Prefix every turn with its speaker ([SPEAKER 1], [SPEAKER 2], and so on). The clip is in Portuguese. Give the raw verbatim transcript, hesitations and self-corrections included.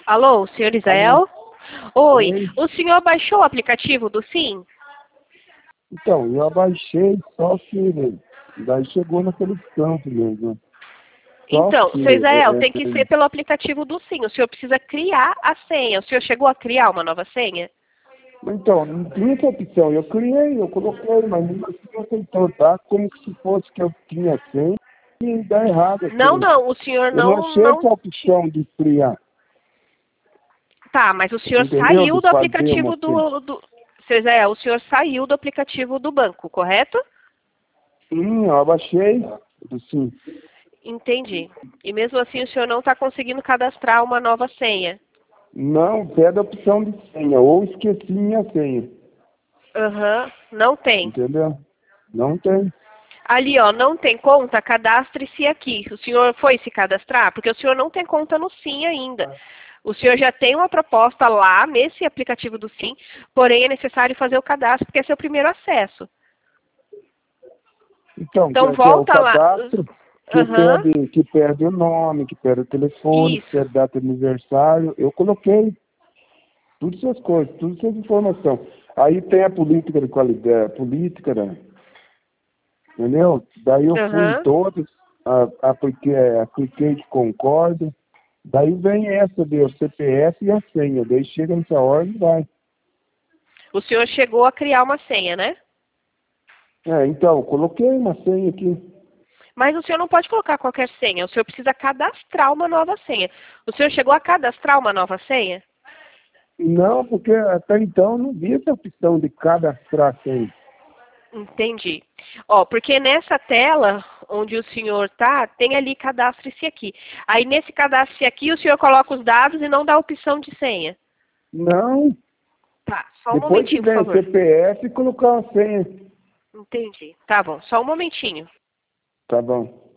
[SPEAKER 1] Alô, senhor
[SPEAKER 2] Alô?
[SPEAKER 1] Israel? Oi,
[SPEAKER 2] Oi.
[SPEAKER 1] o senhor baixou o aplicativo do Sim?
[SPEAKER 2] Então, eu abaixei, só que daí chegou naquele canto mesmo. Só
[SPEAKER 1] Então,
[SPEAKER 2] que,
[SPEAKER 1] senhor Israel,
[SPEAKER 2] é,
[SPEAKER 1] tem que ser pelo aplicativo do Sim. O senhor precisa criar a senha. O senhor chegou a criar uma nova senha?
[SPEAKER 2] então, não tinha essa opção. Eu criei, eu coloquei, mas não não aceitou, tá? Como que se fosse que eu tinha senha e dá errado a
[SPEAKER 1] Não,
[SPEAKER 2] senha.
[SPEAKER 1] não, o senhor
[SPEAKER 2] Eu não
[SPEAKER 1] não,
[SPEAKER 2] achei
[SPEAKER 1] não...
[SPEAKER 2] essa
[SPEAKER 1] ti-
[SPEAKER 2] opção de criar,
[SPEAKER 1] Tá, mas o senhor
[SPEAKER 2] entendeu?
[SPEAKER 1] saiu
[SPEAKER 2] De
[SPEAKER 1] do
[SPEAKER 2] fazer uma
[SPEAKER 1] aplicativo
[SPEAKER 2] senha.
[SPEAKER 1] do... do... Senhor Israel, o senhor saiu do aplicativo do banco, correto?
[SPEAKER 2] Sim, eu abaixei, sim.
[SPEAKER 1] Entendi. E mesmo assim o senhor não está conseguindo cadastrar uma nova senha?
[SPEAKER 2] Não, pede a opção de senha, ou esqueci minha senha,
[SPEAKER 1] Aham, não tem.
[SPEAKER 2] entendeu? Não tem.
[SPEAKER 1] Ali, ó, não tem conta, cadastre-se aqui. O senhor foi se cadastrar? Porque o senhor não tem conta no Sim ainda. O senhor já tem uma proposta lá nesse aplicativo do Sim, porém é necessário fazer o cadastro, porque esse é o primeiro acesso.
[SPEAKER 2] Então, que
[SPEAKER 1] Então
[SPEAKER 2] é, que é o
[SPEAKER 1] volta lá.
[SPEAKER 2] cadastro que
[SPEAKER 1] Aham,
[SPEAKER 2] pede, que pede o nome, que pede o telefone, que
[SPEAKER 1] isso.
[SPEAKER 2] pede data de aniversário. Eu coloquei todas essas coisas, todas essas informações. Aí tem a política de qualidade, a política, né? Entendeu? Daí eu fui em
[SPEAKER 1] Aham.
[SPEAKER 2] todas, a- apliquei, apliquei que concordo. Daí vem essa de o C P F e a senha. Daí chega nessa hora e vai.
[SPEAKER 1] O senhor chegou a criar uma senha, né?
[SPEAKER 2] É, então, eu coloquei uma senha aqui.
[SPEAKER 1] Mas o senhor não pode colocar qualquer senha. O senhor precisa cadastrar uma nova senha. O senhor chegou a cadastrar uma nova senha?
[SPEAKER 2] Não, porque até então eu não vi essa opção de cadastrar senha.
[SPEAKER 1] Entendi. Ó, porque nessa tela onde o senhor tá, tem ali cadastre-se aqui. Aí nesse cadastre-se aqui, o senhor coloca os dados e não dá a opção de senha.
[SPEAKER 2] Não,
[SPEAKER 1] Tá, só um
[SPEAKER 2] depois que
[SPEAKER 1] momentinho, por
[SPEAKER 2] vem o
[SPEAKER 1] favor.
[SPEAKER 2] C P F, colocar uma senha.
[SPEAKER 1] Entendi. Tá bom, só um momentinho.
[SPEAKER 2] Tá bom.